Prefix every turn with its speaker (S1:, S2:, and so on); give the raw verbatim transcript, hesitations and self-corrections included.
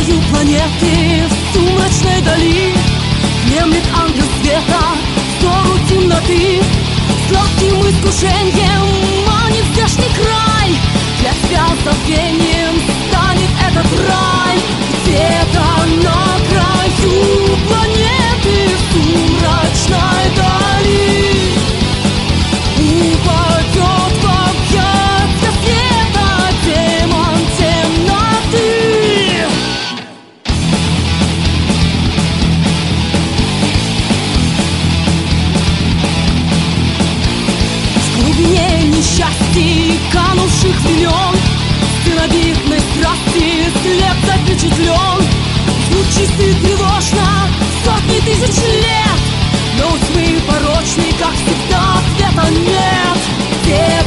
S1: краю планеты, в сумрачной дали внемлет ангел света в ссору темноты. Сладким искушением манит здешний край, для тебя забвением станет этот рай. Где-то на краю планеты, в сумрачной дали упадет в объятия света демон темноты. В глубине несчастий, канувших времен, сыновитной страсти след запечатлен. Ждут часы тревожно сотни тысяч лет, но у тьмы порочной, как всегда, света нет.